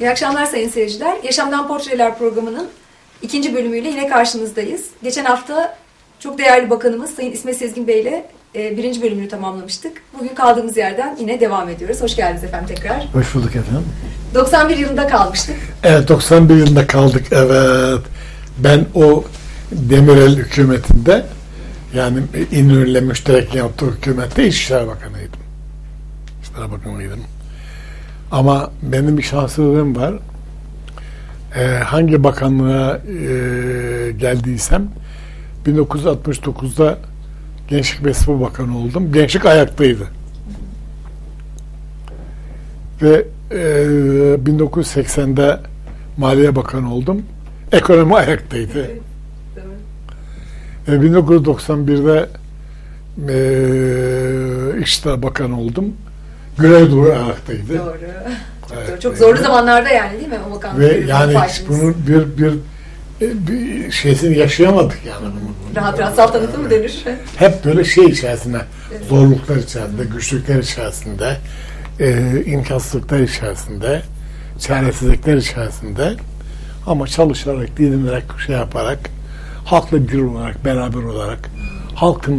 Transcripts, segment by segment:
İyi akşamlar sayın seyirciler. Yaşamdan Portreler programının ikinci bölümüyle yine karşınızdayız. Geçen hafta çok değerli bakanımız Sayın İsmet Sezgin Bey ile birinci bölümünü tamamlamıştık. Bugün kaldığımız yerden yine devam ediyoruz. Hoş geldiniz efendim tekrar. Hoş bulduk efendim. 91 yılında kalmıştık. Evet, 91 yılında kaldık. Evet. Ben o Demirel hükümetinde, yani İnönü'yle müşterek yaptığı hükümette İçişleri Bakanıydım. İçişleri Bakanıydım. Ama benim bir şanssızlığım var. Hangi bakanlığa geldiysem 1969'da Gençlik ve Spor Bakanı oldum. Gençlik ayaktaydı. Ve 1980'de Maliye Bakanı oldum. Ekonomi ayaktaydı. Evet, 1991'de İçişleri Bakanı oldum. Güneydoğu ayaktaydı. Doğru. Evet, çok zorlu zamanlarda yani, değil mi o bakanlık? Ve yani bunun bir şeysini yaşayamadık yani. Rahat rahat saltanatı mı denir? Hep böyle şey içerisinde, evet, zorluklar içerisinde, güçlükler içerisinde, imkansızlıklar içerisinde, çaresizlikler içerisinde, ama çalışarak, didinerek, şey yaparak, halkla bir olarak, beraber olarak, halkın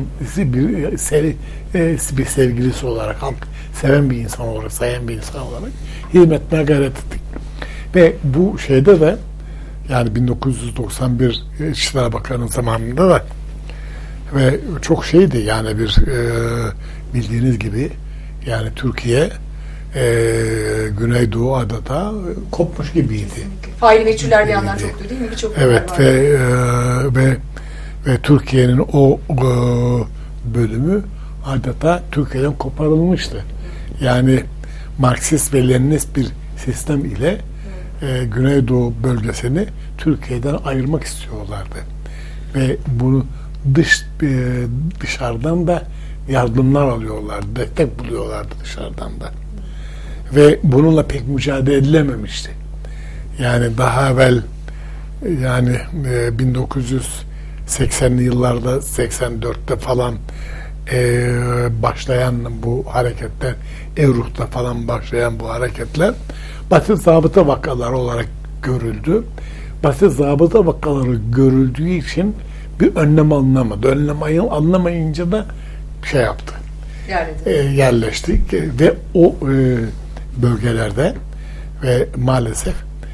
bir sevgilisi olarak, halk seven bir insan olarak, sayan bir insan olarak hizmetine gayret ettik. Ve bu şeyde de, yani 1991 İçişleri Bakanı zamanında da, ve çok şeydi yani, bildiğiniz gibi yani Türkiye Güneydoğu adada kopmuş gibiydi. Faili meçhuller bir yandan çoktu, değil mi? Birçok evet, ve Türkiye'nin o bölümü adeta Türkiye'den koparılmıştı. Yani Marksist ve Leninist bir sistem ile Güneydoğu bölgesini Türkiye'den ayırmak istiyorlardı. Ve bunu dışarıdan da yardımlar alıyorlardı, destek buluyorlardı dışarıdan da. Ve bununla pek mücadele edilememişti. Yani daha evvel, yani 1980'li yıllarda, 84'te falan başlayan bu hareketler, Evruk'ta falan başlayan bu hareketler basit zabıta vakaları olarak görüldü. Basit zabıta vakaları görüldüğü için bir önlem alınamadı. Önlem alınamayınca da şey yaptı. Yerleştik ve o bölgelerde ve maalesef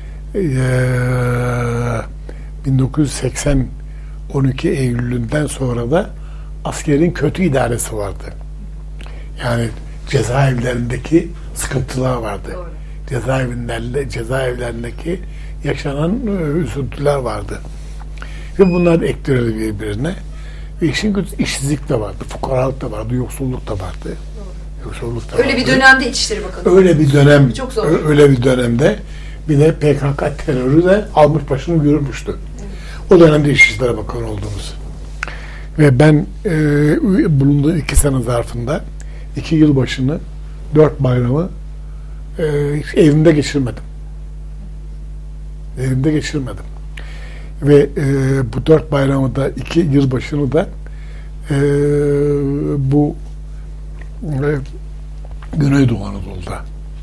1980 12 Eylül'ünden sonra da askerin kötü idaresi vardı. Yani cezaevlerindeki sıkıntılar vardı. Cezaevlerindeki yaşanan üzüntüler vardı. Ve bunlar ektirdi birbirine. Ve işin kötüsü işsizlik de vardı, fukaralık da vardı, yoksulluk da vardı. Öyle bir dönemde İçişleri Bakanı. Öyle bir dönemde bir de PKK terörü de almış başını yürümüştü. Evet. O dönemde İçişleri Bakanı olduğumuz. Ve ben bulunduğum 2 sene zarfında 2 yılbaşını, 4 bayramı evimde geçirmedim. Ve bu 4 bayramı da, 2 yılbaşını da bu Güneydoğu Anadolu'da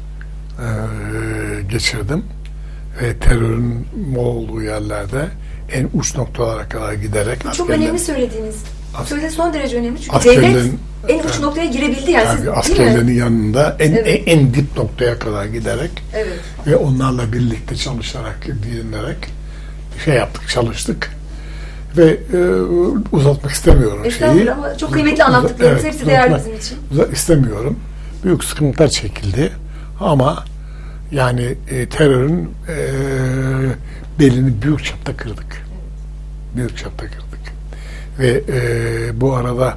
geçirdim. Ve terörün olduğu yerlerde en uç noktalara kadar giderek... Çok önemli söylediğiniz. Söylediğiniz son derece önemli. Çünkü devlet en uç noktaya girebildi. Yani askerlerin yanında en dip noktaya kadar giderek, evet, ve onlarla birlikte çalışarak, dinlenerek şey yaptık, çalıştık. Ve uzatmak istemiyorum şeyi. Ama çok kıymetli anlattıklarımız, hepsi değerli bizim için. İstemiyorum. Büyük sıkıntılar çekildi. Ama yani terörün belini büyük çapta kırdık. Büyük çapta kırdık. Ve bu arada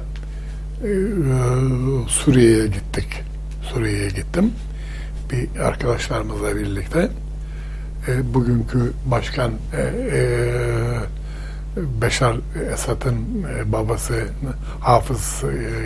Suriye'ye gittim. Bir arkadaşlarımızla birlikte. Bugünkü başkan Beşar Esad'ın babası Hafız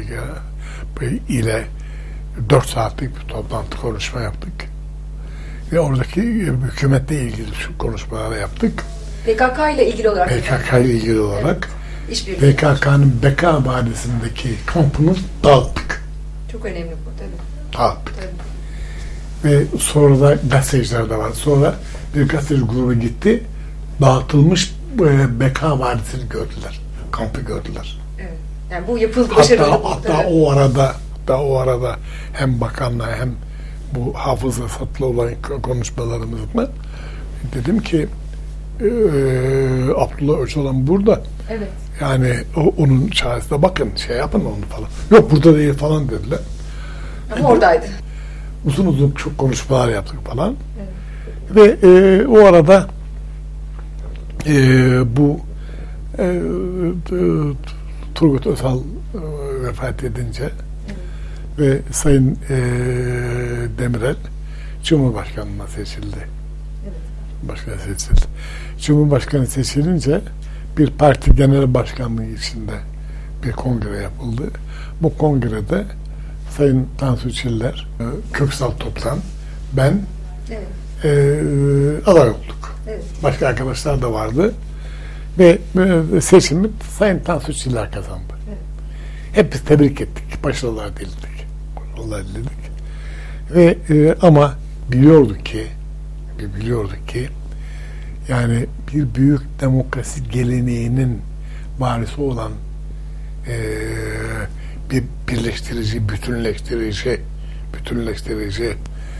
ile 4 saatlik bir toplantı, konuşma yaptık. Ve oradaki hükümetle ilgili şu konuşmaları yaptık. PKK ile ilgili olarak. Evet. PKK'nın Beka Vadisi'ndeki kampını dağıttık. Çok önemli bu tabii. Dağıttık. Ve sonra da gazeteciler de var. Sonra bir gazeteci grubu gitti. Dağıtılmış Beka Vadisi'ni gördüler. Kampı gördüler. Evet. Yani bu yapıldı, başarılı. Hatta o arada hem bakanla hem bu hafızasatlı olan konuşmalarımızda dedim ki Abdullah Öcalan burada. Evet. Yani onun çaresine bakın, şey yapın onu falan. Yok burada değil falan dediler. Ama oradaydı. Uzun uzun çok konuşmalar yaptık falan. Evet. Ve o arada bu Turgut Özal vefat edince, evet, ve Sayın Demirel Cumhurbaşkanlığına seçildi. Evet. Başkanı seçildi. Cumhurbaşkanı seçilince bir parti genel başkanlığı içinde bir kongre yapıldı. Bu kongrede Sayın Tansu Çiller, Köksal Toplan, ben, evet, aday olduk. Evet. Başka arkadaşlar da vardı. Ve seçimi Sayın Tansu Çiller kazandı. Evet. Hep biz tebrik ettik. Başarılar diledik. Başarılar diledik. Ve ama biliyorduk ki yani bir büyük demokrasi geleneğinin varisi olan bir birleştirici, bütünleştirici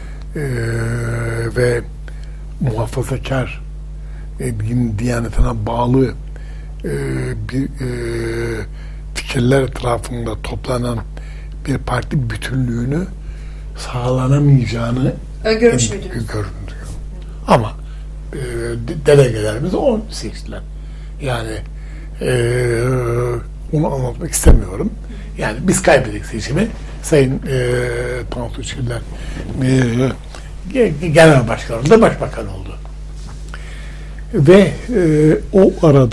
ve muhafazakar, din diyanetine bağlı bir fikirler etrafında toplanan bir parti bütünlüğünü sağlanamayacağını göründü. Ama delegelerimiz onu seçtiler. Yani onu anlatmak istemiyorum. Yani biz kaybettik seçimi. Sayın Tansu Çiller genel başkan da başbakan oldu. Ve o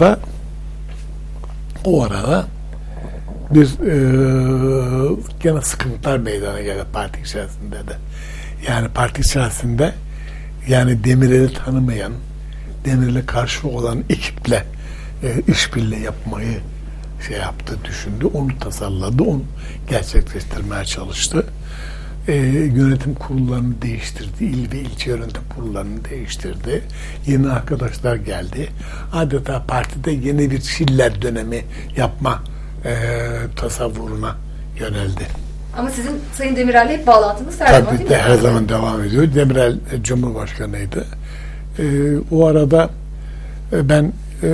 arada bir gene sıkıntılar meydana geldi parti içerisinde de. Yani parti içerisinde yani Demirel'i tanımayan, Demirel'e karşı olan ekiple işbirliği yapmayı düşündü, onu tasarladı, onu gerçekleştirmeye çalıştı. Yönetim kurullarını değiştirdi, il ve ilçe yönetim kurullarını değiştirdi. Yeni arkadaşlar geldi. Adeta partide yeni bir Şiller dönemi yapma tasavvuruna yöneldi. Ama sizin Sayın Demirel'le hep bağlantınız her zaman değil mi? Her zaman devam ediyor. Demirel Cumhurbaşkanıydı. O arada ben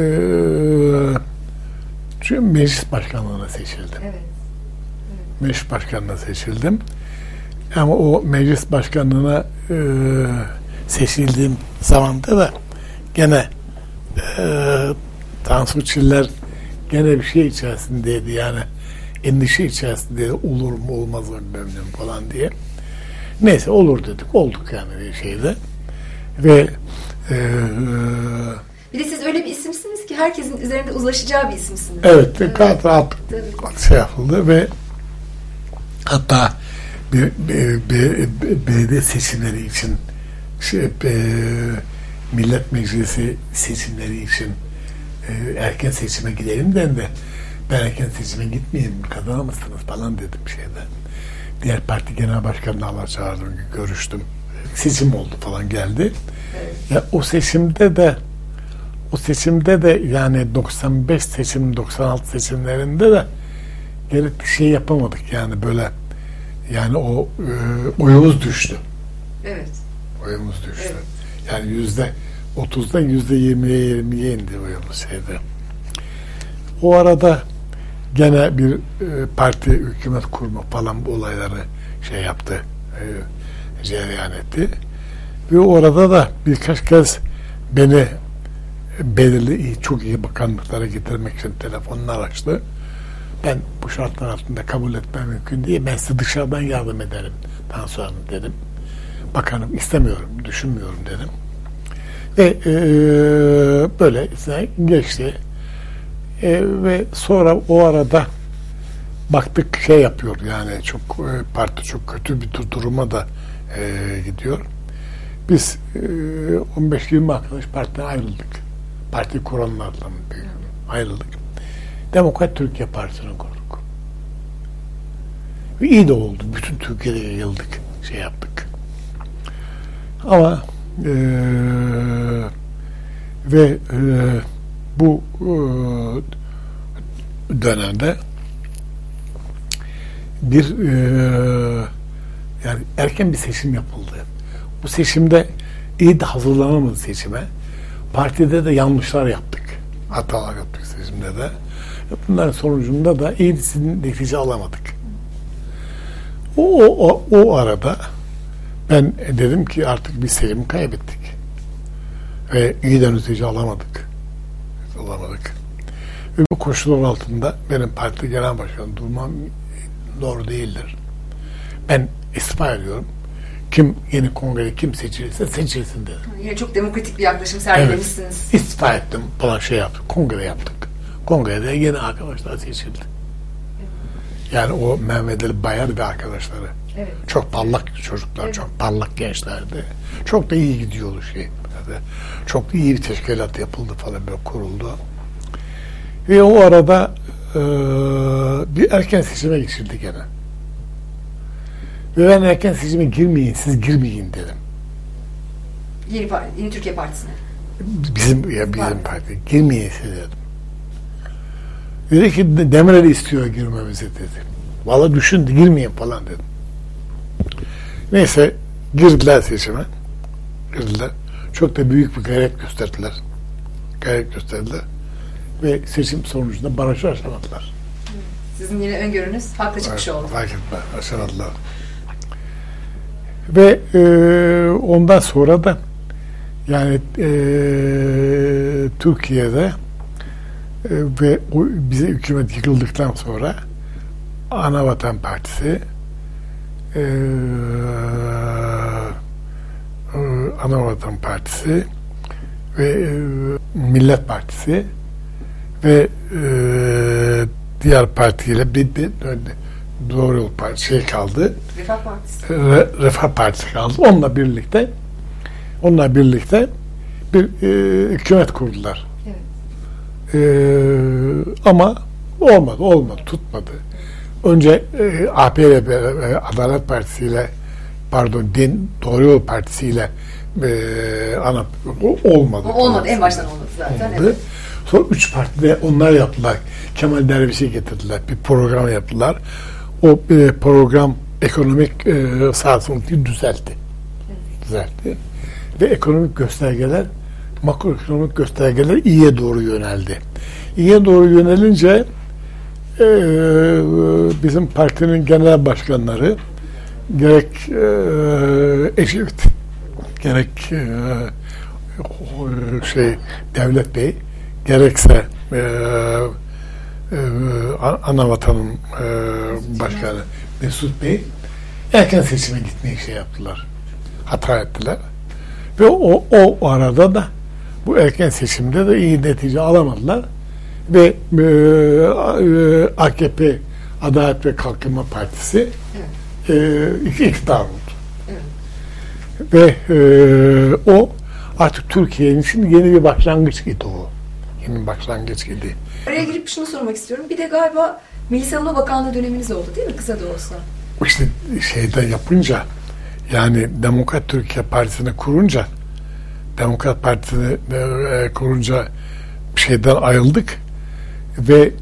meclis başkanlığına seçildim. Evet. Meclis başkanlığına seçildim. Ama o meclis başkanlığına seçildiğim zamanda da gene Tansu Çiller gene bir şey içerisindeydi, yani endişe içerisindeydi, olur mu olmaz mı memnun falan diye. Neyse olur dedik, olduk yani bir şeyde. Ve bir de siz öyle bir isimsiniz ki herkesin üzerinde uzlaşacağı bir isimsiniz. Evet, rahat şey yapıldı ve hatta bir belediye seçimleri için Millet Meclisi seçimleri için erken seçime gidelim dendi. Ben erken seçime gitmeyeyim, kazanamazsınız falan dedim şeyde. Diğer parti genel başkanlarla çağırdım, görüştüm. Seçim oldu falan, geldi. Evet. Ya o seçimde de yani 95 seçim, 96 seçimlerinde de gerekli şey yapamadık yani böyle. Yani oyumuz düştü. Evet. Oyumuz düştü. Evet. Yani %30'dan %20'ye indi oyumuz şeyde. O arada gene bir parti hükümet kurma falan bu olayları şey yaptı, cereyan etti. Ve orada da birkaç kez beni belirli çok iyi bakanlıklara getirmek için telefonlar açtı. Ben bu şartlar altında kabul etmem mümkün değil. Ben size dışarıdan yardım ederim. Tansu Hanım dedim. Bakanım istemiyorum, düşünmüyorum dedim. Ve böyle geçti. Ve sonra o arada baktık şey yapıyor yani parti çok kötü bir duruma da gidiyor. Biz 15-20 arkadaş partiden ayrıldık. Parti kuranlardan ayrıldık. Demokrat Türkiye Partisi'ni kurduk. Ve iyi de oldu. Bütün Türkiye'de yayıldık. Şey yaptık. Ama ve bu dönemde bir yani erken bir seçim yapıldı. Bu seçimde iyi de hazırlanamadı seçime. Partide de yanlışlar yaptık. Hatalar yaptık seçimde de. Bunların sonucunda da iyi bir netice alamadık. O arada ben dedim ki artık bir seçim kaybettik. Ve iyi de netice alamadık. Ve bu koşullar altında benim parti genel başkanı durmam doğru değildir. Ben istifa ediyorum. Kim yeni kongrede kim seçilirse seçilsin dedim. Yine çok demokratik bir yaklaşım sergilemişsiniz. Evet, istifa ettim. Falan şey yaptık. Kongre yaptık. Kongrede yeni arkadaşlar seçildi. Evet. Yani o Mehmet Ali Bayar ve arkadaşları. Evet. Çok parlak çocuklar, evet. Çok parlak gençlerdi. Çok da iyi gidiyordu şey. Çok da iyi bir teşkilat yapıldı falan böyle kuruldu. Ve o arada bir erken seçime geçildi gene. Ve ben erken seçime girmeyin, siz girmeyin dedim. Yeni Türkiye Partisi'ne. Bizim parti. Girmeyin siz dedim. Dedi ki Demirel istiyor girmemizi dedi. Vallahi düşündü, girmeyin falan dedim. Neyse girdiler seçime. Girdiler. Çok da büyük bir gayret gösterdiler. Ve seçim sonucunda barajı aşamadılar. Sizin yine öngörünüz haklı çıkış oldu. Fark etme, aşamadılar. Ve ondan sonra da yani Türkiye'de ve bize hükümet yıkıldıktan sonra Anavatan Partisi Anavatan Partisi ve Millet Partisi ve diğer partiyle bir Doğru Yol Partisi kaldı. Refah Partisi. Refah Partisi kaldı. Onunla birlikte bir hükümet kurdular. Evet. Ama olmadı, tutmadı. Önce AP ile Adalet Partisi ile Doğru Yol Partisi ile olmadı. Olmadı. En baştan olmadı zaten. Evet. Sonra 3 partide onlar yaptılar. Kemal Derviş'i getirdiler. Bir program yaptılar. O program ekonomik sarsıntıyı düzeltti. Ve ekonomik göstergeler, makroekonomik göstergeler iyiye doğru yöneldi. İyiye doğru yönelince bizim partinin genel başkanları gerek Ecevit, gerek Devlet Bey, gerekse Anavatan'ın başkanı Mesut Bey erken seçime gitmeyi yaptılar. Hata ettiler. Ve o arada da bu erken seçimde de iyi netice alamadılar. Ve AKP Adalet ve Kalkınma Partisi iktidar oldu. Evet. Ve o artık Türkiye'nin için yeni bir başlangıç idi o. Yeni bir başlangıç idi. Araya girip şunu sormak istiyorum. Bir de galiba Milli Savunma Bakanlığı döneminiz oldu değil mi? Kısa da olsa. İşte şeyden yapınca yani Demokrat Türkiye Partisi'ni kurunca şeyden ayrıldık ve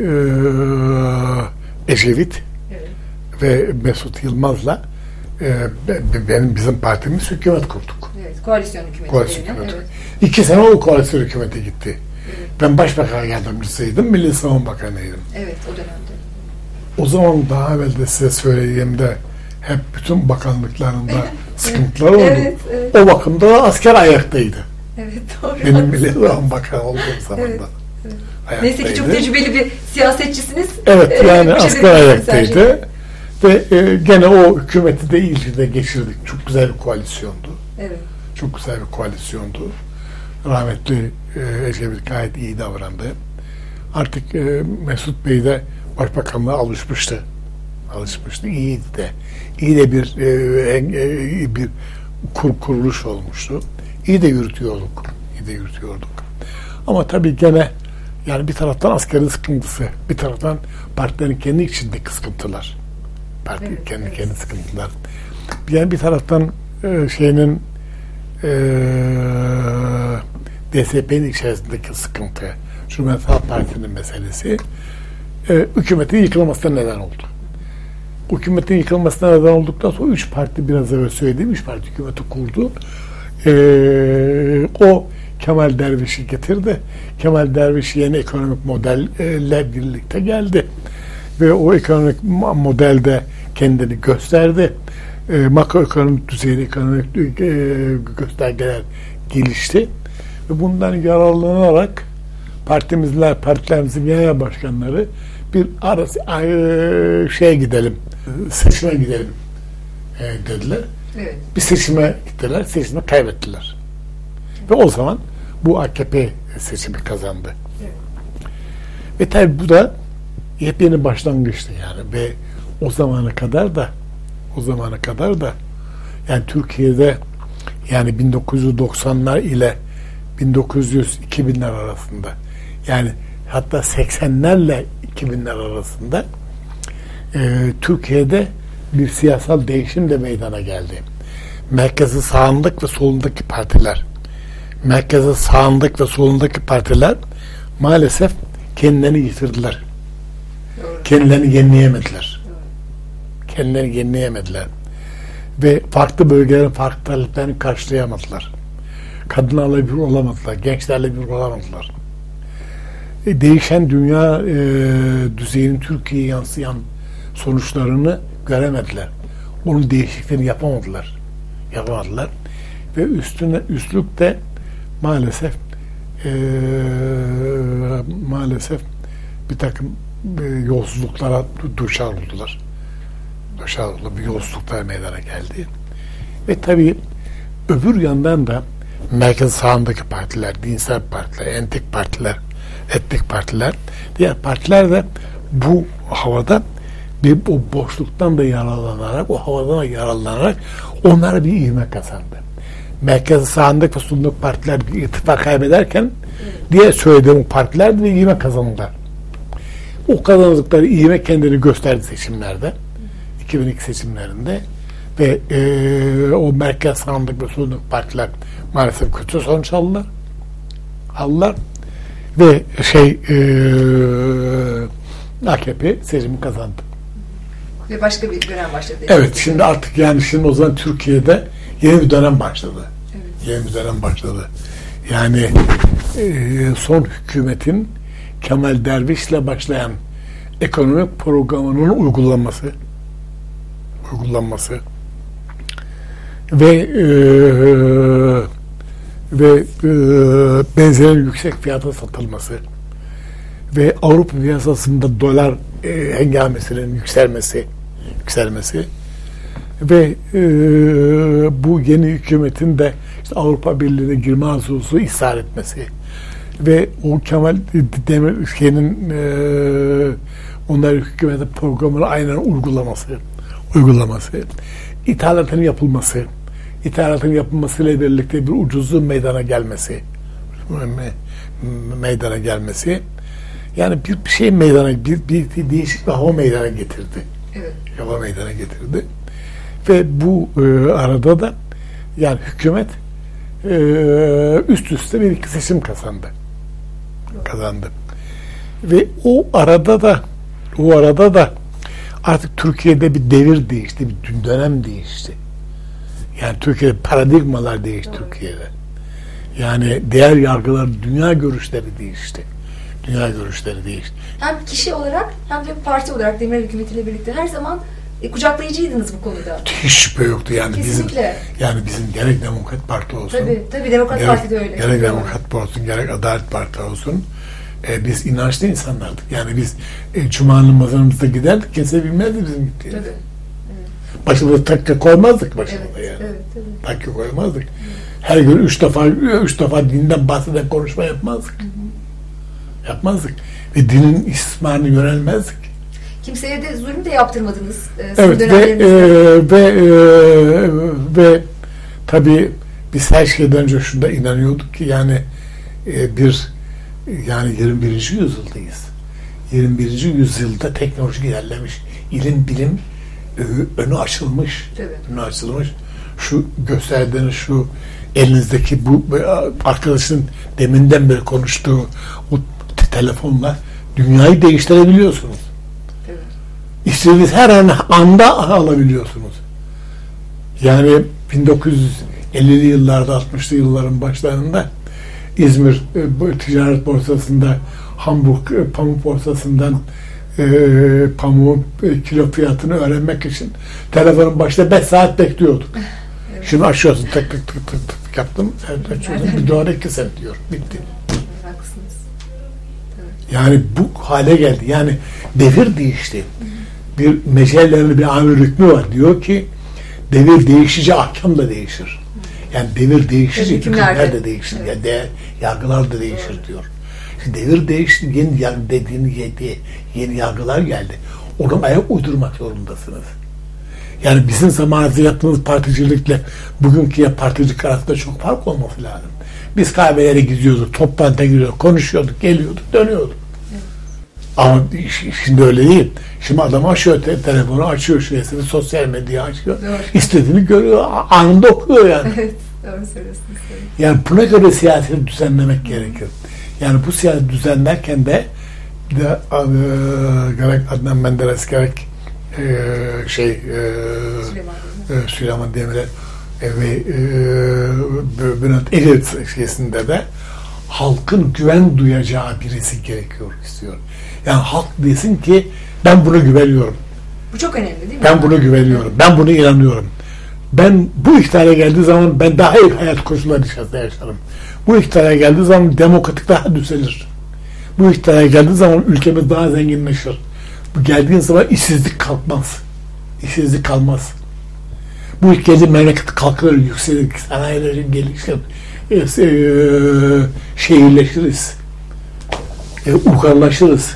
Ecevit ve Mesut Yılmaz'la bizim partimiz hükümet kurduk. Evet, koalisyon hükümeti. Evet. 2 sene o koalisyon hükümeti gitti. Evet. Ben başbakan yardımcısıydım, Milli Savunma Bakanıydım. Evet, o dönemde. O zaman daha evvel de size söylediğimde hep bütün bakanlıklarında sıkıntılar oldu. Evet. O bakımda asker ayaktaydı. Evet, doğru. Benim Milli Savunma Bakanı olduğum zaman da. Evet. Neyse ki çok tecrübeli bir siyasetçisiniz. Evet, yani asker ayaktaydı. Ve gene o hükümeti de ilgide geçirdik. Çok güzel bir koalisyondu. Evet. Çok güzel bir koalisyondu. Rahmetli Ecevit gayet iyi davrandı. Artık Mesut Bey de başbakanlığa alışmıştı. İyiydi de. İyi de bir kuruluş olmuştu. İyi de yürütüyorduk. Ama tabii gene yani bir taraftan askerin sıkıntısı, bir taraftan partilerin kendi içindeki sıkıntılar. Kendi sıkıntılar. Yani bir taraftan DSP'nin içerisindeki sıkıntı, Cumhuriyet Halk Partisi'nin meselesi hükümetin yıkılmasına neden oldu. Hükümetin yıkılmasına neden olduktan sonra 3 parti, biraz evvel söylediğim 3 parti hükümeti kurdu. O Kemal Derviş'i getirdi. Kemal Derviş yeni ekonomik modelle birlikte geldi. Ve o ekonomik modelde kendini gösterdi. Makroekonomik düzeyde ekonomik göstergeler gelişti. Ve bundan yararlanarak partilerimizin genel başkanları bir şeye gidelim, seçime gidelim dediler. Evet. Bir seçime gittiler, seçimi kaybettiler. Ve o zaman bu AKP seçimi kazandı. Evet. Ve tabi bu da yepyeni başlangıçtı yani. Ve o zamana kadar da yani Türkiye'de yani 1990'lar ile 1900-2000'ler arasında, yani hatta 80'lerle 2000'ler arasında Türkiye'de bir siyasal değişim de meydana geldi. Merkezi sağındaki ve solundaki partiler maalesef kendilerini yitirdiler. Doğru. Kendilerini yenileyemediler. Ve farklı bölgelerin farklı taleplerini karşılayamadılar. Kadınlarla bir olamadılar, gençlerle bir olamadılar. Değişen dünya düzeyinin Türkiye'ye yansıyan sonuçlarını göremediler. Onun değişikliğini yapamadılar. Ve üstlük de maalesef bir takım yolsuzluklara düşer oldular. Bir yolsuzluklar meydana geldi. Ve tabii öbür yandan da merkez sağındaki partiler, dinsel partiler, etnik partiler, diğer partiler de bu havada o boşluktan da yararlanarak onlara bir ivme kazandı. Merkez sağındaki ve solundaki partiler bir ittifak kaybederken diğer söylediğim partiler de bir ivme kazandılar. O kazandıkları ivme kendini gösterdi seçimlerde. 2002 seçimlerinde ve o merkez sağındaki ve solundaki partiler maalesef kötü sonuç aldılar ve AKP seçimi kazandı. Ve başka bir dönem başladı. Evet, şimdi artık o zaman Türkiye'de yeni bir dönem başladı. Yani son hükümetin Kemal Derviş'le başlayan ekonomik programının uygulanması ve benzerin yüksek fiyata satılması ve Avrupa piyasasında dolar hengamesinin yükselmesi ve bu yeni hükümetin de işte Avrupa Birliği'ne girme arzusu ısrar etmesi ve o Kemal Demirel'in onların hükümetin programını aynen uygulaması, ithalatın yapılmasıyla birlikte bir ucuzluğun meydana gelmesi, yani bir şey bir değişik bir hava meydana getirdi. Evet. Ve bu arada da yani hükümet üst üste bir iki seçim kazandı. Ve o arada da artık Türkiye'de bir devir değişti, bir dönem değişti. Yani Türkiye'de paradigmalar değişti. Evet. Türkiye'de. Yani değer yargıları, dünya görüşleri değişti. Hem kişi olarak hem de parti olarak Demirel hükümetiyle birlikte her zaman kucaklayıcıydınız bu konuda. Hiç şüphe yoktu yani. Kesinlikle. Bizim gerek Demokrat Parti olsun. Tabii Demokrat Parti de öyle. Gerek Demokrat Parti olsun, gerek Adalet Parti olsun. Biz inançlı insanlardık. Yani biz Cuma namazımızda giderdik, kimse bilmezdi bizim gittiğimizi. Tabii. Evet. Başımıza takke koymazdık başımıza yani. Evet. Takke koymazdık. Her gün üç defa dinden bahseden konuşma yapmazdık. Yapmazdık. Ve dinin istismarını yönelmezdik. Kimseye de zulüm de yaptırmadınız. Evet ve tabii biz her şeyden önce şunda inanıyorduk ki yani 21. yüzyıldayız. 21. yüzyılda teknoloji ilerlemiş. İlim, bilim önü açılmış. Evet. Önü açılmış. Şu gösterdiğiniz şu elinizdeki bu arkadaşın deminden beri konuştuğu o telefonla dünyayı değiştirebiliyorsunuz. Evet. İstediğiniz her anda alabiliyorsunuz. Yani 1950'li yıllarda, 60'lı yılların başlarında İzmir ticaret borsasında, Hamburg pamuk borsasından pamuğun kilo fiyatını öğrenmek için telefonun başında 5 saat bekliyorduk. Evet. Şimdi açıyorsun, tık tık tık tık tık yaptım, açıyorsun, bir dolar 2 sent diyor, bitti. Haklısınız. Evet. Yani bu hale geldi. Yani devir değişti. Bir mecellerin bir amir hükmü var. Diyor ki devir değişince ahkam da değişir. Yani devir değişince hükümler de değişir. Evet. Yani yargılar da değişir diyor. Şimdi devir değişti. Yeni yargılar geldi. Ona ayak uydurmak zorundasınız. Yani bizim zamanımızda yaptığımız particilikle bugünkü particilik arasında çok fark olması lazım. Biz kahvelere gidiyorduk, toplantıya gidiyorduk, konuşuyorduk, geliyorduk, dönüyorduk. Evet. Ama şimdi öyle değil. Şimdi adam açıyor telefonu, açıyor şeysini, sosyal medyayı açıyor. Doğru. İstediğini görüyor, anında okuyor yani. Evet, doğru söylüyorsunuz. Yani buna göre siyaseti düzenlemek gerekir. Yani bu siyaseti düzenlerken de gerek Adnan Menderes, gerek Süleyman Demirel ve Bülent Ecevit şeysinde de halkın güven duyacağı birisi gerekiyor istiyor. Yani halk desin ki ben buna güveniyorum. Bu çok önemli değil mi? Ben buna güveniyorum. Ben buna inanıyorum. Ben bu iktidara geldiği zaman ben daha iyi hayat koşulları içerisinde yaşarım. Bu iktidara geldiği zaman demokratik daha düzelir. Bu iktidara geldiği zaman ülkemiz daha zenginleşir. Bu geldiğin zaman işsizlik kalkmaz. İşsizlik kalmaz. Bu ülkede memleket kalkır, yükselir, sanayilerin gelişir, şehirleşiriz, uygarlaşırız.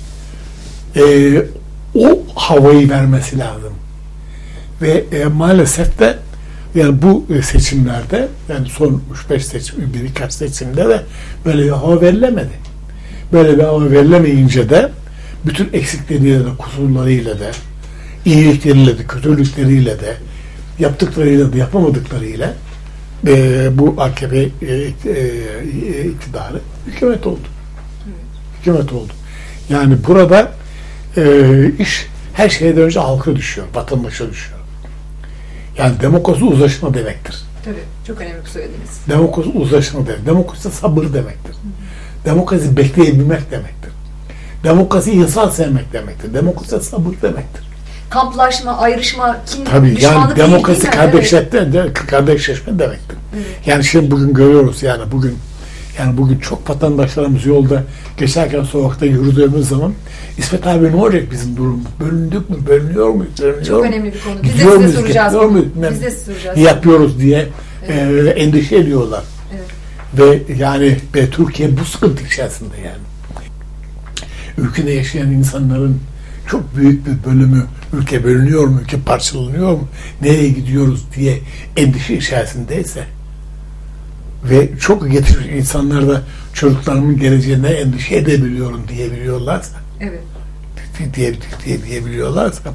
O havayı vermesi lazım. Ve maalesef de yani bu seçimlerde, yani son 3-5 seçim, birkaç seçimde de böyle bir hava verilemedi. Böyle bir hava verilemeyince de bütün eksikleriyle de, kusurlarıyla da, iyilikleriyle de, kötülükleriyle de, yaptıklarıyla da, yapamadıklarıyla bu AKP iktidarı hükümet oldu. Hükümet oldu. Yani burada iş her şeyden önce halka düşüyor, vatandaşa düşüyor. Yani demokrasi uzlaşma demektir. Tabii, çok önemli söylediniz. Demokrasi uzlaşma demektir. Demokrasi sabır demektir. Demokrasi bekleyebilmek demektir. Demokrasi insan sevmek demektir. Demokrasi sabır demektir. Kamplaşma, ayrışma, kin, tabii, düşmanlık yani demokrasi değil, kardeşleşme demektir. Evet. Yani şimdi bugün görüyoruz yani bugün çok vatandaşlarımız yolda geçerken sokakta yürüdüğümüz zaman İsmet abi ne olacak bizim durumumuz? Bölündük mü? Bölünüyor muyuz? Çok önemli bir konu. Biz de size soracağız bunu. Biz de soracağız. Yapıyoruz diye endişe ediyorlar. Evet. Ve yani Türkiye bu sıkıntı içerisinde yani. Ülkede yaşayan insanların çok büyük bir bölümü ülke bölünüyor mu? Ülke parçalanıyor mu? Nereye gidiyoruz diye endişe içerisindeyse ve çok yetişmiş insanlar da çocuklarımın geleceğine endişe edebiliyorum diyebiliyorlarsa, evet, diyebiliyorlarsa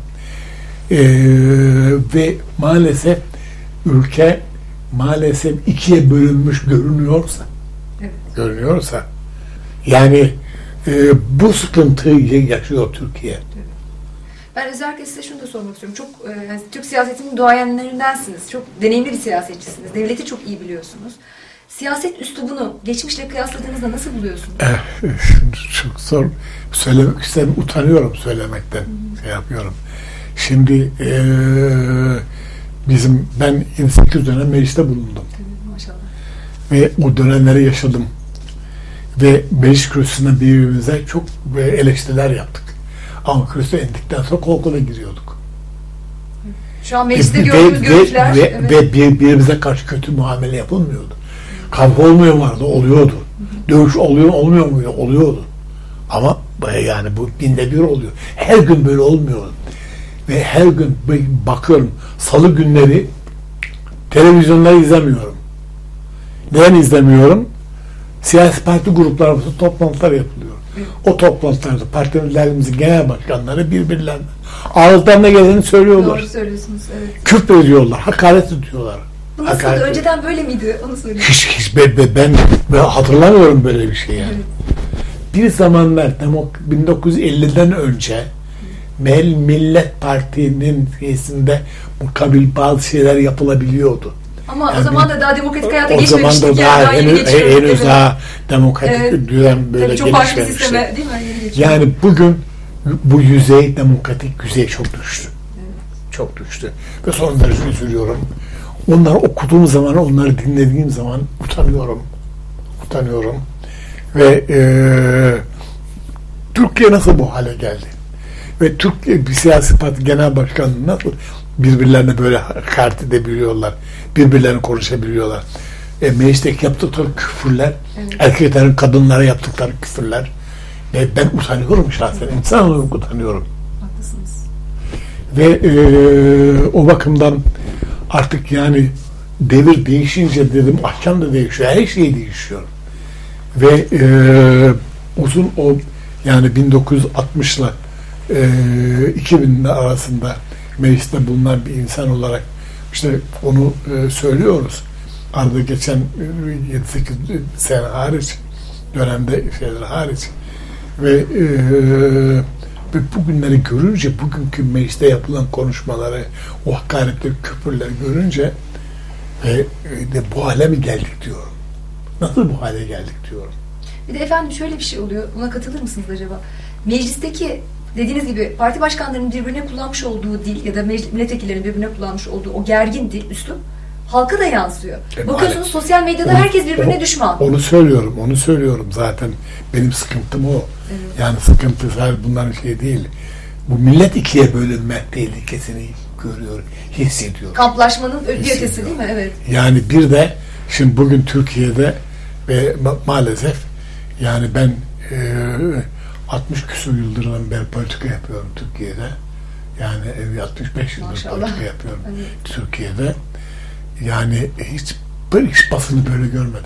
ve maalesef ülke ikiye bölünmüş görünüyorsa yani bu sıkıntıyı yaşıyor Türkiye. Ben özellikle size şunu da sormak istiyorum. Çok Türk siyasetinin duayenlerindensiniz. Çok deneyimli bir siyasetçisiniz. Devleti çok iyi biliyorsunuz. Siyaset üslubunu geçmişle kıyasladığınızda nasıl buluyorsunuz? Çok zor. Söylemek istedim. Utanıyorum söylemekten. Yapıyorum. Şimdi ben 28 dönem mecliste bulundum. Tabii, maşallah. Ve o dönemleri yaşadım. Ve meclis kürsüsünden birbirimize çok eleştiriler yaptık. Ama kürsüye indikten sonra kol kola giriyorduk. Şu an mecliste gördüğümüz görüntüler... Ve birbirimize karşı kötü muamele yapılmıyordu. Kavga olmuyor vardı, oluyordu. Dövüş olmuyor muydu? Oluyordu. Ama yani bu binde bir oluyor. Her gün böyle olmuyor. Ve her gün bakıyorum, salı günleri televizyonları izlemiyorum. Neden izlemiyorum? Siyasi parti gruplarımızda toplantılar yapılıyor. O toplantılarda partilerimizin genel başkanları birbirlerine ağızlarına geleni söylüyorlar. Doğru söylüyorsunuz, evet. Küfür ediyorlar, hakaret ediyorlar. Bu nasıl? Önceden böyle miydi? Onu söyleyeyim. Hiç ben hatırlamıyorum böyle bir şey yani. Evet. Bir zamanlar 1950'den önce Millet Parti'nin üyesinde mukabil bazı şeyler yapılabiliyordu. Ama yani o zaman da daha demokratik hayata geçmemiştik. O zaman da daha henüz daha demokratik düzen böyle çok farklı bir sisteme değil mi? Yani bugün bu demokratik yüzey çok düştü. Evet. Çok düştü. Ve son derece üzülüyorum. Onları okuduğum zaman, onları dinlediğim zaman utanıyorum. Ve Türkiye nasıl bu hale geldi? Ve Türkiye bir siyasi parti genel başkanı nasıl birbirlerine böyle hakaret edebiliyorlar, birbirlerini konuşabiliyorlar. Meclisteki yaptıkları küfürler, evet. Erkeklerin kadınlara yaptıkları küfürler. Ben utanıyorum şahsen, evet. İnsan olarak utanıyorum. Haklısınız. Ve o bakımdan artık yani devir değişince dedim, akşam da değişiyor, her şey değişiyor. Ve uzun o yani 1960'la 2000'le arasında mecliste bulunan bir insan olarak işte onu söylüyoruz. Arada geçen 7-8 sene hariç, dönemde şeyler hariç ve bugünleri görünce, bugünkü mecliste yapılan konuşmaları, o hakaretleri, küfürleri görünce bu hale mi geldik diyorum. Nasıl bu hale geldik diyorum. Bir de efendim şöyle bir şey oluyor. Buna katılır mısınız acaba? Meclisteki dediğiniz gibi parti başkanlarının birbirine kullanmış olduğu dil ya da milletvekillerinin birbirine kullanmış olduğu o gergin dil, üslup halka da yansıyor. Bakıyorsunuz sosyal medyada herkes birbirine düşman. Onu söylüyorum zaten. Benim sıkıntım o. Evet. Yani sıkıntı sadece bunların şey değil. Bu millet ikiye bölünme tehlikesini görüyor, hissediyor. Kamplaşmanın ötesi değil mi? Evet. Yani bir de şimdi bugün Türkiye'de ve maalesef yani ben 60 küsur yıldır ben politika yapıyorum Türkiye'de. Yani 65 yıldır politika yapıyorum Türkiye'de. Yani hiç basını böyle görmedim.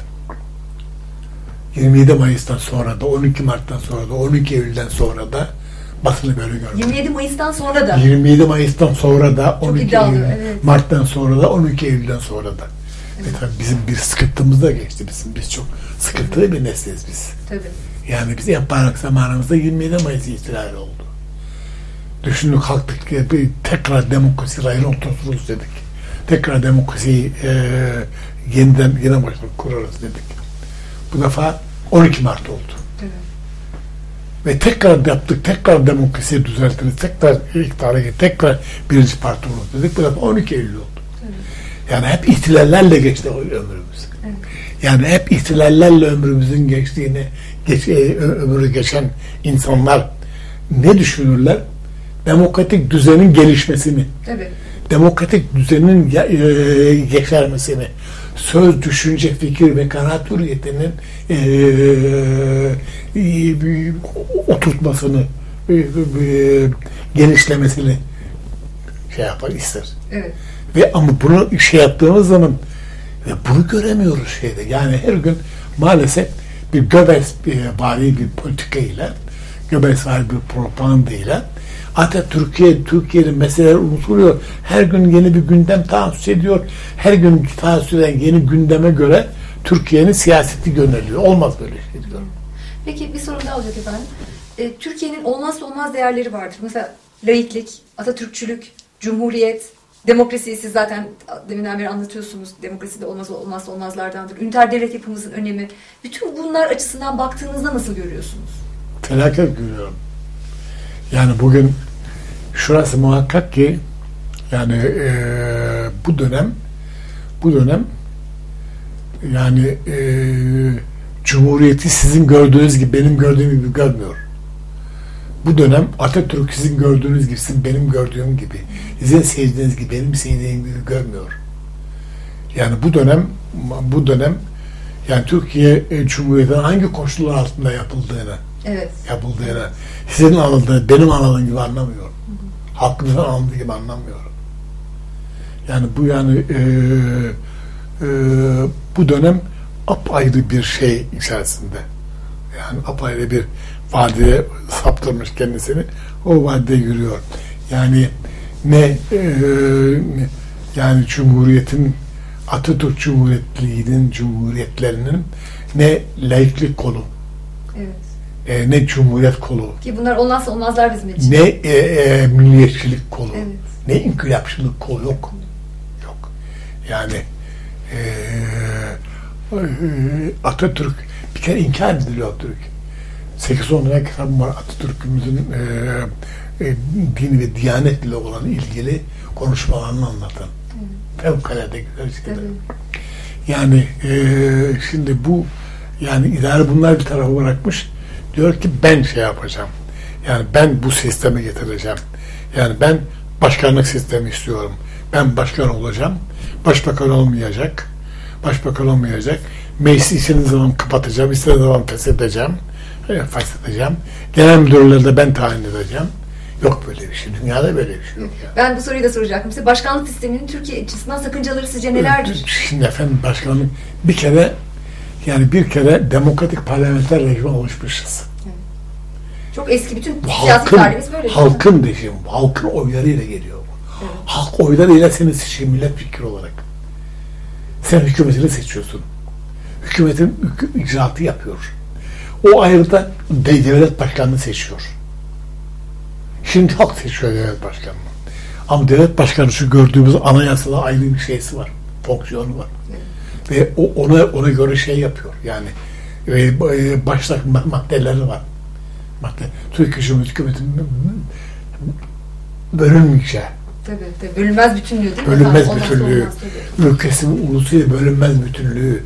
27 Mayıs'tan sonra da, 12 Mart'tan sonra da, 12 Eylül'den sonra da basını böyle görmedim. 27 Mayıs'tan sonra da? 27 Mayıs'tan sonra da, 12 Eylül, evet. Mart'tan sonra da, 12 Eylül'den sonra da. Evet. Tabii bizim bir sıkıntımız da geçti. Biz çok sıkıntılı bir nesliz biz. Tabii. Yani biz yapmadık zamanımızda 27 Mayıs ihtilali oldu. Düşündük, kalktık, tekrar demokrasi rayına oturturuz dedik. Tekrar demokrasiyi yine baştan kurarız dedik. Bu defa 12 Mart oldu. Evet. Ve tekrar yaptık, tekrar demokrasiyi düzeltiriz, tekrar iktidara gittik, tekrar birinci parti oluruz dedik. Bu defa 12 Eylül oldu. Evet. Yani hep ihtilallerle geçti ömrümüz. Evet. Yani hep ihtilallerle ömrümüzün geçtiğini, ömrü geçen insanlar ne düşünürler? Demokratik düzenin gelişmesini, evet. Demokratik düzenin yeşermesini, söz, düşünce, fikir ve kanaat hürriyetinin oturtmasını, genişlemesini ister. Evet. Ve ama bunu yaptığımız zaman bunu göremiyoruz şeyde. Yani her gün maalesef bir Göbels-vari bir politikayla, Göbels-vari bir propagandayla hatta Türkiye'nin meseleleri unutuluyor. Her gün yeni bir gündem tahsis ediyor. Her gün tahsis eden yeni gündeme göre Türkiye'nin siyaseti yöneliyor. Olmaz böyle şey diyorum. Peki bir sorum daha olacak efendim. Türkiye'nin olmazsa olmaz değerleri vardır. Mesela laiklik, Atatürkçülük, cumhuriyet, demokrasiyi siz zaten deminden beri anlatıyorsunuz. Demokrasi de olmazsa olmazlardandır. Üniter devlet yapımızın önemi. Bütün bunlar açısından baktığınızda nasıl görüyorsunuz? Felaket görüyorum. Yani bugün şurası muhakkak ki yani bu dönem yani Cumhuriyeti sizin gördüğünüz gibi benim gördüğüm gibi görmüyor. Bu dönem Atatürk sizin gördüğünüz gibi, benim gördüğüm gibi, sizin sevdiğiniz gibi, benim sevdiğim gibi görmüyor. Yani bu dönem yani Türkiye Cumhuriyeti'nin hangi koşullar altında yapıldığını, sizin anladığını, benim anladığım gibi anlamıyorum. Halkımızın anladığı gibi anlamıyorum. Yani bu dönem apayrı bir şey içerisinde. Yani apayrı bir vadeye saptırmış kendisini. O vadide yürüyor. Yani yani Cumhuriyet'in Atatürk Cumhuriyetlerinin ne laiklik kolu, ne cumhuriyet kolu, ki bunlar olmazsa olmazlar bizim için. Ne milliyetçilik kolu, evet. Ne inkılapçılık kolu yok. Yok. Yani Atatürk bir kere inkar ediliyor Atatürk. 8-10 tane kitabım var Atatürk'ümüzün din ve diyanetle olan ilgili konuşmalarını anlatan. Fevkalade güzel şeyler. Yani şimdi bu yani idare bunlar bir tarafa bırakmış. Diyor ki ben şey yapacağım. Yani ben bu sistemi getireceğim. Yani ben başkanlık sistemi istiyorum. Ben başkan olacağım. Başbakan olmayacak. Başbakan olmayacak. Meclisi istediğim zaman kapatacağım. İstediğim zaman feshedeceğim. Feshedeceğim. Genel müdürleri de ben tayin edeceğim. Yok böyle bir şey. Dünyada böyle bir şey yok. Ya. Ben bu soruyu da soracaktım. Size başkanlık sisteminin Türkiye açısından sakıncaları sizce nelerdir? Şimdi efendim başkanlık bir kere demokratik parlamenter rejime alışmışız. Çok eski bütün siyasi tarihimiz böyle. Halkın rejimi, halkın oylarıyla geliyor bu. Evet. Halk oylarıyla seni seçiyor milletvekili olarak. Sen hükümetini seçiyorsun. Hükümetin icraatı yapıyor. O ayrıca devlet başkanını seçiyor. Şimdi halk seçiyor devlet başkanını. Ama devlet başkanı şu gördüğümüz anayasada ayrı bir şeysi var. Fonksiyonu var. Evet. Ve ona göre şey yapıyor. Yani başta maddeleri var. Türkiye Cumhuriyeti hükümetinin bölünmeyeceği. Tabii. Bölünmez bütünlüğü değil mi? Bölünmez bütünlüğü. Ülkesinin ulusuyla bölünmez bütünlüğü.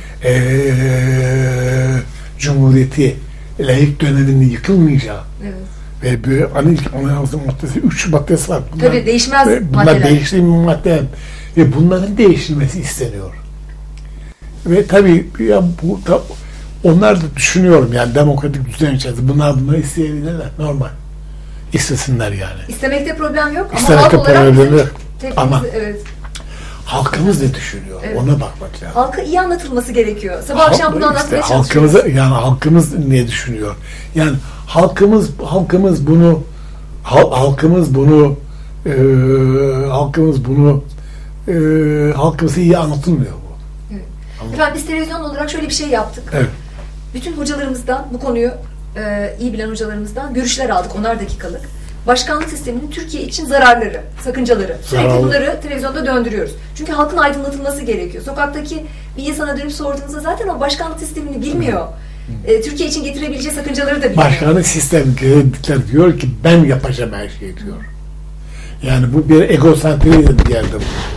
Cumhuriyeti laik döneminin yıkılmayacağı. Evet. Ve bir anayasa maddesi 3 maddesi var. Tabii değişmez maddeler. Bunlar değiştiği maddeler. Ve bunların değiştirilmesi isteniyor. Ve tabii ya onlar da düşünüyorum yani demokratik düzen içerisinde bunları isteyebilirler. Normal. İstesinler yani. İstemekte problem yok ama İstemekte halk olarak problem yok. Ama evet. Halkımız ne düşünüyor? Evet. Ona bakmak lazım. Halka iyi anlatılması gerekiyor. Sabah akşam bunu anlatmaya çalışıyoruz. Halkımız ne düşünüyor? Yani halkımız bunu halkımıza iyi anlatılmıyor bu. Evet. Efendim biz televizyon olarak şöyle bir şey yaptık. Evet. Bütün hocalarımızdan bu konuyu iyi bilen hocalarımızdan görüşler aldık. 10'ar dakikalık. Başkanlık sisteminin Türkiye için zararları, sakıncaları. Sürekli bunları televizyonda döndürüyoruz. Çünkü halkın aydınlatılması gerekiyor. Sokaktaki bir insana dönüp sorduğunuzda zaten o başkanlık sistemini bilmiyor. Türkiye için getirebileceği sakıncaları da bilmiyor. Başkanlık sistemi diyor ki ben yapacağım her şeyi diyor. Yani bu bir egosentrizm bir yerde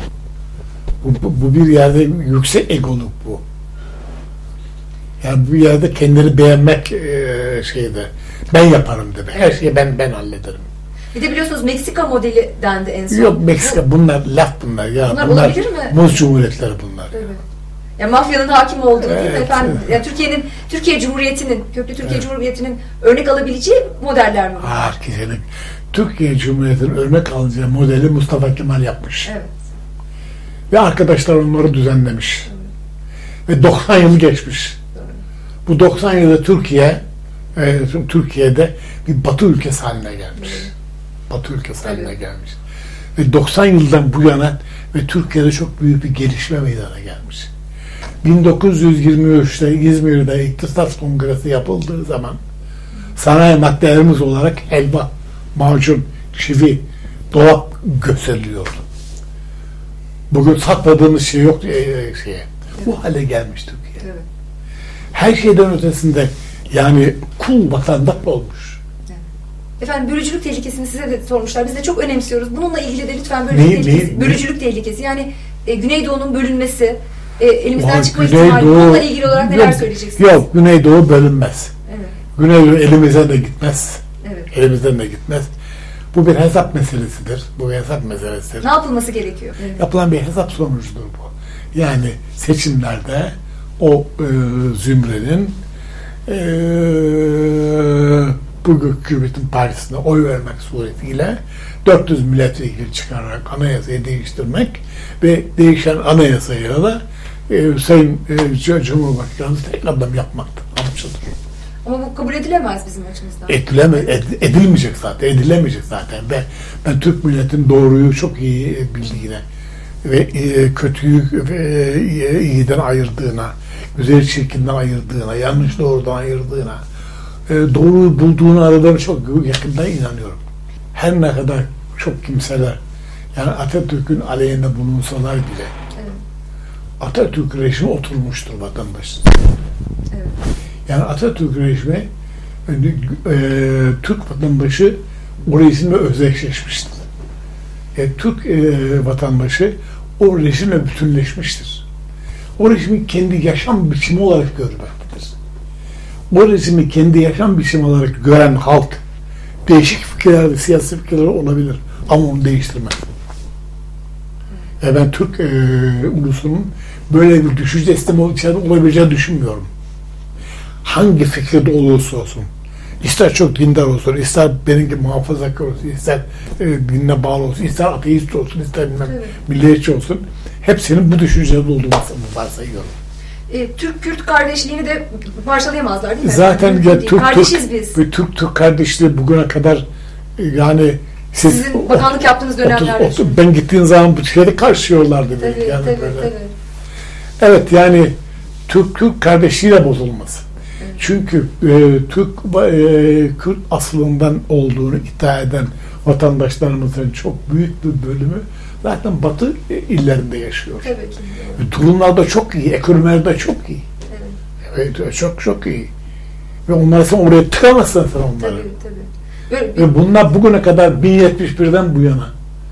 bu bir yerde yüksek egoluk bu. Yani bu yerde kendini beğenmek şeyde ben yaparım demek. Her şeyi ben hallederim. Bir de biliyorsunuz Meksika modeli dendi en son. Yok Meksika bunlar laf bunlar. Ya bunlar olabilir mi? Muz cumhuriyetleri bunlar. Evet. Yani mafyanın hakim olduğu değil mi efendim? Yani Türkiye Cumhuriyeti'nin, köklü Türkiye Cumhuriyeti'nin örnek alabileceği modeller mi bunlar? Türkiye Cumhuriyeti'nin örnek alacağı modeli Mustafa Kemal yapmış. Evet. Ve arkadaşlar onları düzenlemiş. Evet. Ve 90 yıl geçmiş. Evet. Bu 90 yılda Türkiye'de bir Batı ülkesi haline gelmiş. Evet. Batı ülkesi haline gelmiş. Ve 90 yıldan bu yana ve Türkiye'de çok büyük bir gelişme meydana gelmiş. 1923'te İzmir'de İktisat Kongresi yapıldığı zaman sanayi maddelerimiz olarak helva, macun, çivi, dolap gösteriliyordu. Bugün sakladığımız şey yok şeye. Bu hale gelmiş Türkiye. Evet. Her şeyden ötesinde yani kul vatandaş olmuş. Evet. Efendim bölücülük tehlikesini size de sormuşlar. Biz de çok önemsiyoruz. Bununla ilgili de lütfen bölücülük tehlikesi. Yani Güneydoğu'nun bölünmesi, elimizden çıkma ihtimali. Bununla ilgili olarak neler söyleyeceksiniz? Yok, Güneydoğu bölünmez. Evet. Güneydoğu elimizden de gitmez. Evet. Elimizden de gitmez. Bu bir hesap meselesidir. Bu bir hesap meselesidir. Ne yapılması gerekiyor? Evet. Yapılan bir hesap sonucudur bu. Yani seçimlerde o zümrenin bu hükümetin partisine oy vermek suretiyle 400 milletvekili çıkararak anayasayı değiştirmek ve değişen anayasayla da Sayın Cumhurbaşkanı tek adam yapmaktır. Amacıdır. Ama bu kabul edilemez bizim açımızdan. Edilemeyecek zaten. Ben Türk milletin doğruyu çok iyi bildiğine ve kötüyü iyiden ayırdığına, güzel çirkinden ayırdığına, yanlış doğrudan ayırdığına, doğruyu bulduğunu aradığına çok yakından inanıyorum. Her ne kadar çok kimseler, yani Atatürk'ün aleyhine bulunsalar bile, Atatürk rejimi oturmuştur vatandaşın. Evet. Yani Atatürk rejimi Türk vatandaşı o rejimle özdeşleşmiştir. Türk vatandaşı o rejimle bütünleşmiştir. O rejimi kendi yaşam biçimi olarak görmektedir. O rejimi kendi yaşam biçimi olarak gören halk değişik fikirler, siyasi fikirler olabilir ama onu değiştirmez. Ben Türk ulusunun böyle bir düşünce sistemi içerisinde olabileceğini düşünmüyorum. Hangi fikirde olursa olsun, ister çok dindar olsun, ister benim gibi muhafazakar olsun, ister dinine bağlı olsun, ister ateist olsun, ister milliyetçi olsun, hepsinin bu düşüncede olduğunu varsayıyorum. Türk-Kürt kardeşliğini de parçalayamazlar değil mi? Zaten ya kardeşiz biz. Türk kardeşliği bugüne kadar sizin bakanlık yaptığınız dönemlerde. Ben gittiğim zaman bu şeyde karşılıyorlardı. Tabii, yani tabii. Evet, yani Türk kardeşliğiyle bozulmaz. Evet. Çünkü Kürt aslından olduğunu iddia eden vatandaşlarımızın çok büyük bir bölümü zaten Batı illerinde yaşıyor. Tabii ki. Durumlarda çok iyi, ekonomilerde çok iyi. Evet, çok iyi. Ve onları sen oraya tıkamazsın sen onları. Tabii. Ve bunlar bugüne kadar 1071'den bu yana,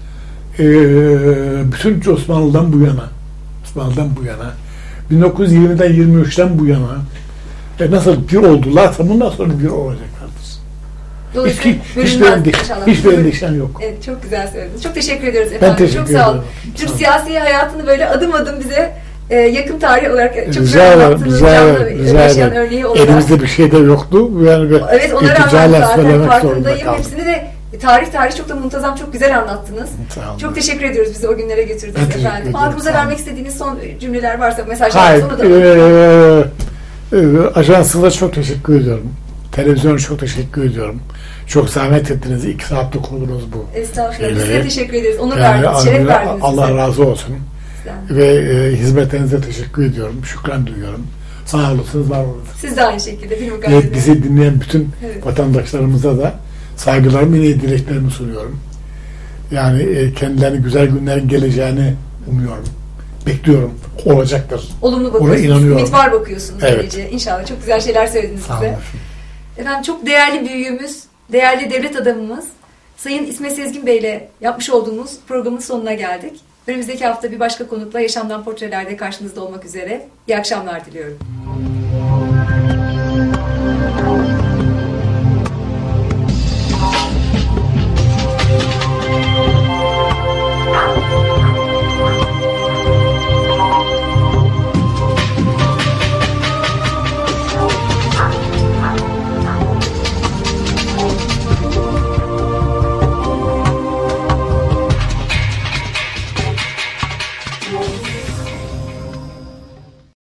bütün Osmanlı'dan bu yana, 1920'den 23'ten bu yana nasıl bir oldularsa bundan sonra bir olacaklardır. Hiçbir endişen yok. Evet, çok güzel söylediniz. Çok teşekkür ediyoruz efendim. Ben teşekkür çok sağ olun. Türk siyasi hayatını böyle adım adım bize yakın tarih olarak çok güzel anlattınız. Yaşayan örneği olarak. Elimizde bir şey de yoktu. Yani evet, ona rağmen zaten farkındayım. Hepsini de tarih çok da muntazam, çok güzel anlattınız. Çok teşekkür ediyoruz, bizi o günlere götürdünüz efendim. Halkımıza vermek istediğiniz son cümleler varsa, mesajlar sonra da. Ajansı'na çok teşekkür ediyorum. Televizyona çok teşekkür ediyorum. Çok zahmet ettiniz. 2 saatlik kurdunuz bu. Estağfurullah. Biz de teşekkür ederiz. Onur verdiniz, şeref verdiniz. Allah razı olsun. Ve hizmetlerinize teşekkür ediyorum. Şükran duyuyorum. Sağ olasınız, var olun. Siz de aynı şekilde. Bizi dinleyen bütün vatandaşlarımıza da saygılarımı, iyi dileklerimi sunuyorum. Yani kendilerine güzel günlerin geleceğini umuyorum. Bekliyorum. Olacaktır. Olumlu bakıyorsunuz. Ona inanıyorum. Ümit var bakıyorsunuz. Evet. İnşallah. Çok güzel şeyler söylediniz bize. Efendim, çok değerli büyüğümüz, değerli devlet adamımız Sayın İsmet Sezgin Bey ile yapmış olduğumuz programın sonuna geldik. Önümüzdeki hafta bir başka konukla Yaşamdan Portreler'de karşınızda olmak üzere. İyi akşamlar diliyorum.